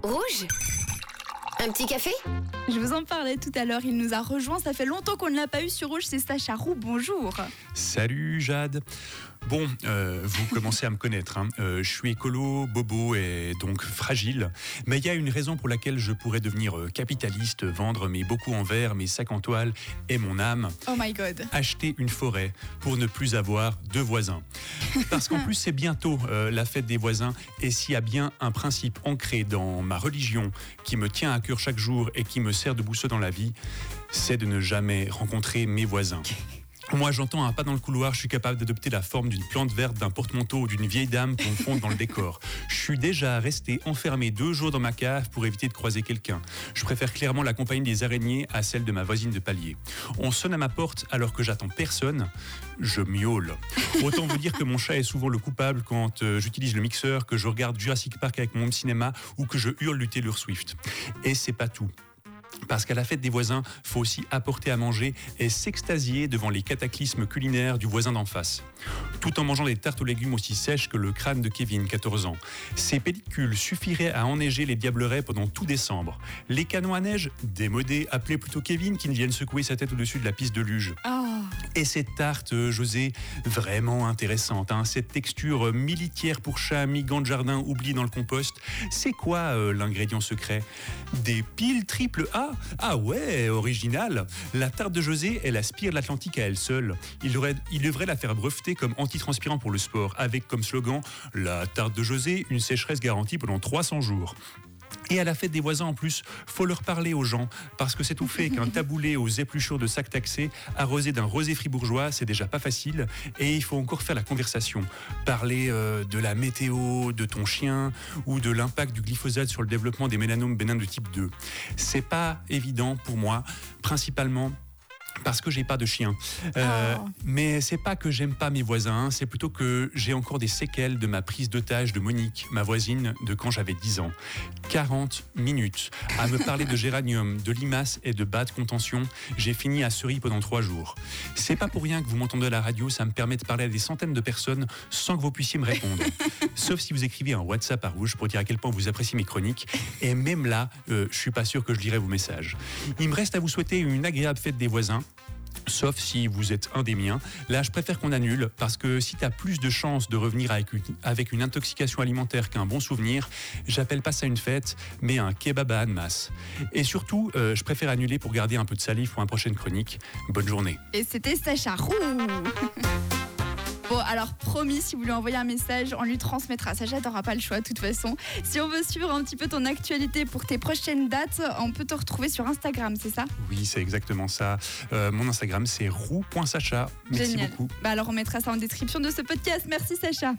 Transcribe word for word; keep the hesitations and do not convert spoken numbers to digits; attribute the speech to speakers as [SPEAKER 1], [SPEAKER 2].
[SPEAKER 1] Rouge ? Un petit café ?
[SPEAKER 2] Je vous en parlais tout à l'heure, il nous a rejoint, ça fait longtemps qu'on ne l'a pas eu sur Rouge, c'est Sacha Roux, bonjour.
[SPEAKER 3] Salut Jade. Bon, euh, vous commencez à me connaître, hein. euh, je suis écolo, bobo et donc fragile, mais il y a une raison pour laquelle je pourrais devenir capitaliste, vendre mes bocaux en verre, mes sacs en toile et mon âme.
[SPEAKER 2] Oh my god.
[SPEAKER 3] Acheter une forêt pour ne plus avoir de voisins. Parce qu'en plus c'est bientôt euh, la fête des voisins, et s'il y a bien un principe ancré dans ma religion qui me tient à cœur chaque jour et qui me sert de boussole dans la vie, c'est de ne jamais rencontrer mes voisins. Moi, j'entends un pas dans le couloir, je suis capable d'adopter la forme d'une plante verte, d'un porte-manteau ou d'une vieille dame pour me fondre dans le décor. Je suis déjà resté enfermé deux jours dans ma cave pour éviter de croiser quelqu'un. Je préfère clairement la compagnie des araignées à celle de ma voisine de palier. On sonne à ma porte alors que j'attends personne, je miaule. Autant vous dire que mon chat est souvent le coupable quand euh, j'utilise le mixeur, que je regarde Jurassic Park avec mon home cinéma ou que je hurle du Taylor Swift. Et c'est pas tout. Parce qu'à la fête des voisins, faut aussi apporter à manger et s'extasier devant les cataclysmes culinaires du voisin d'en face. Tout en mangeant des tartes aux légumes aussi sèches que le crâne de Kevin, quatorze ans. Ces pellicules suffiraient à enneiger les diablerets pendant tout décembre. Les canons à neige, démodés, appelés plutôt Kevin, qui ne viennent secouer sa tête au-dessus de la piste de luge.
[SPEAKER 2] Oh.
[SPEAKER 3] Et cette tarte, euh, José, vraiment intéressante, hein, cette texture euh, militaire pour chat, mi-gant de jardin oublié dans le compost. C'est quoi euh, l'ingrédient secret ? Des piles triple A ? Ah ouais, original. La tarte de José, elle aspire l'Atlantique à elle seule. Il devrait, il devrait la faire breveter comme antitranspirant pour le sport, avec comme slogan « La tarte de José, une sécheresse garantie pendant trois cents jours ». Et à la fête des voisins, en plus, faut leur parler aux gens, parce que c'est tout fait qu'un taboulé aux épluchures de sacs taxés, arrosé d'un rosé fribourgeois, c'est déjà pas facile, et il faut encore faire la conversation. Parler euh, de la météo, de ton chien, ou de l'impact du glyphosate sur le développement des mélanomes bénins de type deux. C'est pas évident pour moi, principalement parce que j'ai pas de chien. Euh,
[SPEAKER 2] Oh.
[SPEAKER 3] Mais c'est pas que j'aime pas mes voisins, c'est plutôt que j'ai encore des séquelles de ma prise d'otage de Monique, ma voisine de quand j'avais dix ans. quarante minutes à me parler de géranium, de limaces et de bas de contention. J'ai fini à Ceris pendant trois jours. C'est pas pour rien que vous m'entendez à la radio, ça me permet de parler à des centaines de personnes sans que vous puissiez me répondre. Sauf si vous écrivez un WhatsApp à Rouge pour dire à quel point vous appréciez mes chroniques. Et même là, euh, je suis pas sûr que je lirai vos messages. Il me reste à vous souhaiter une agréable fête des voisins. Sauf si vous êtes un des miens. Là, je préfère qu'on annule, parce que si tu as plus de chances de revenir avec une, avec une intoxication alimentaire qu'un bon souvenir, j'appelle pas ça une fête, mais un kebab à Annemasse. Et surtout, euh, je préfère annuler pour garder un peu de salive pour une prochaine chronique. Bonne journée.
[SPEAKER 2] Et c'était Sacha Roux. Bon, alors promis, si vous lui envoyez un message, on lui transmettra. Sacha, t'auras pas le choix de toute façon. Si on veut suivre un petit peu ton actualité pour tes prochaines dates, on peut te retrouver sur Instagram, c'est ça ?
[SPEAKER 3] Oui, c'est exactement ça. Euh, mon Instagram, c'est roux point sacha. Merci
[SPEAKER 2] Génial.
[SPEAKER 3] beaucoup.
[SPEAKER 2] Bah alors on mettra ça en description de ce podcast. Merci Sacha.